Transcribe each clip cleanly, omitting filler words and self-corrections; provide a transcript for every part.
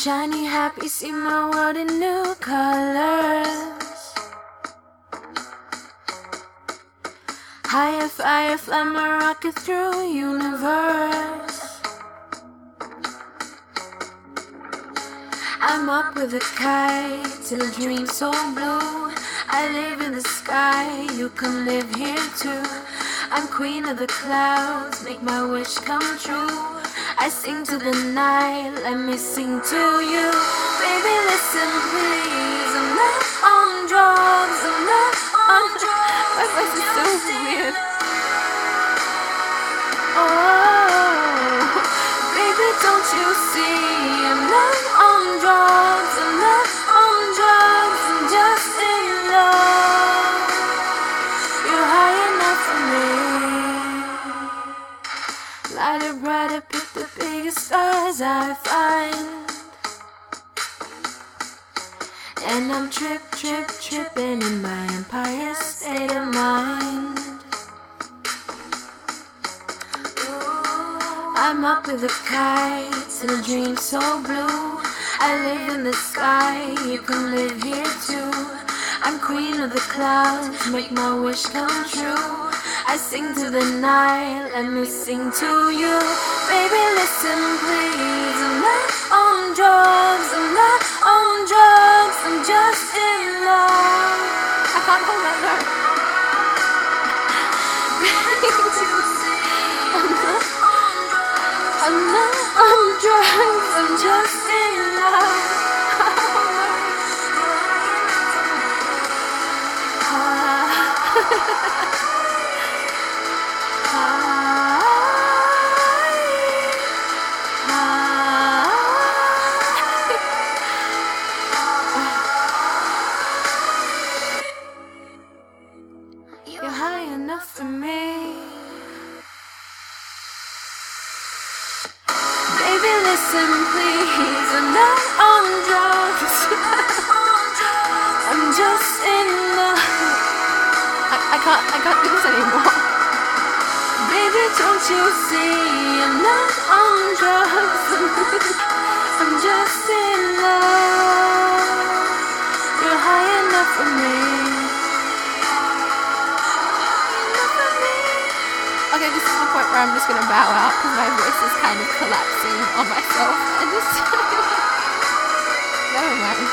Shiny, happy, see my world in new colors. Higher, fire, fly my rocket through universe. I'm up with a kite till a dream so blue. I live in the sky, you can live here too. I'm queen of the clouds, make my wish come true. I sing to the night, let me sing to you. Baby, listen please, I'm not on drugs, I'm not on drugs. My voice is so weird. Oh, baby, don't you see, I'm not on drugs, I'm not on drugs, I'm just in love. You're high enough for me. Lighter, brighter, pick the biggest stars I find. And I'm tripping in my empire state of mind. I'm up with a kite and a dream so blue. I live in the sky, you can live here too. I'm queen of the clouds, make my wish come true. I sing to the night, let me sing to you. Baby, listen please, I'm not on drugs, I'm not on drugs, I'm just in love. I can't hold that note. I'm not on drugs, I'm just in love. You're high enough for me. Baby, listen please, I'm not on drugs. I'm just in love. I can't do this anymore. Baby, don't you see, I'm not on drugs. I'm just in love. You're high enough for me. Okay, this is the point where I'm just gonna bow out because my voice is kind of collapsing on myself. I just never mind.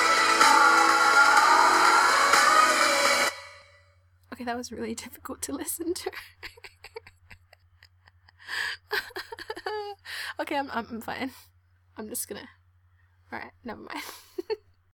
Okay, that was really difficult to listen to. Okay, I'm fine. I'm just gonna. Alright, never mind.